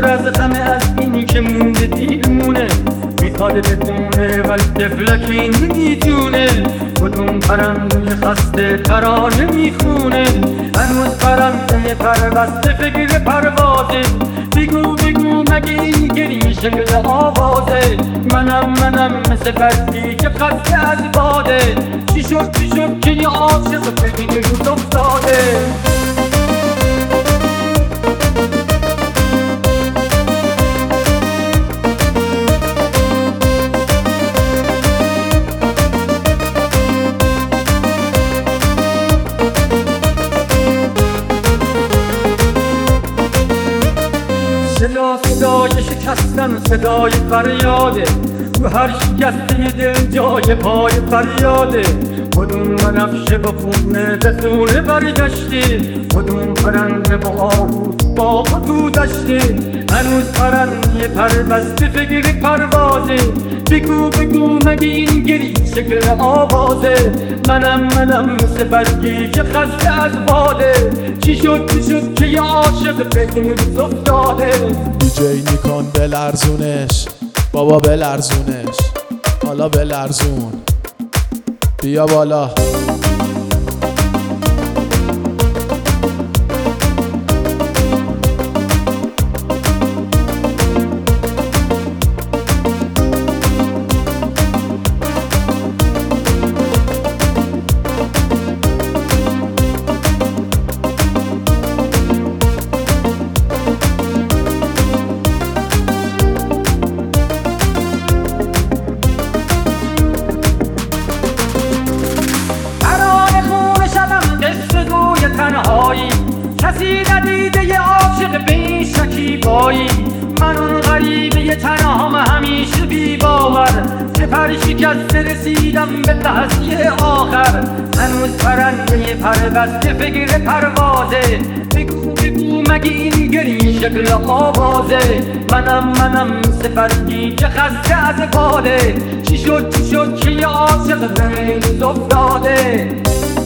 پر از غمه از اینی که مونده دیرمونه، میخواد بدونه ولی طفلک این میتونه. کدوم پرنده خسته ترانه میخونه، هنوز پرنده پربسته فکر پروازه. بگو بگو مگه این گریه شکل آوازه؟ منم مثل برگی که خسته از باده. چی شد که یه عاشق فکر روز افتاده؟ صدای شکستن صدای فریاده، تو هر شکسته دل جای پای فریاده. کدوم بنفشه با خونه بتونه برگشته، کدوم پرنده با آهوز با خودو دشته. هنوز پرنده پربسته فکر پروازه. بگو مگه این گریه شکل آوازه؟ منم مثل برگی که خسته از باده. چی شد که یه عاشق فکر روز افتاده؟ دیجی نیکان بلرزونش بابا، بلرزونش حالا بلرزون، بیا بالا. تنهایی کسی ندیده یه عاشق بی شکیبایی. من اون غریبه تنهام همیشه بی باور، که پر شکسته رسیدم به لحظه آخر. هنوز پرنده پربسته فکر پروازه. بگو مگه این گریه شکل آوازه؟ منم مثل برگی که خسته از باده. چی شد که یه عاشق به روز افتاده؟